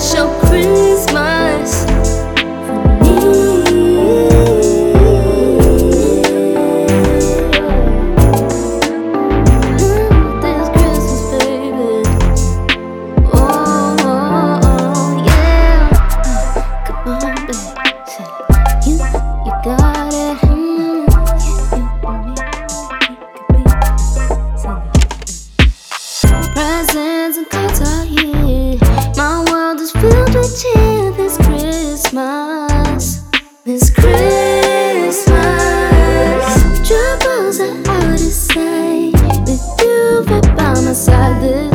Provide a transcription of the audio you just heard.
special Christmas for me. This Christmas, baby. Oh, yeah. Come on, baby. You got it. Presents and cards are here. My world is filled with cheer this Christmas. This Christmas, troubles are out of sight. With you right by my side.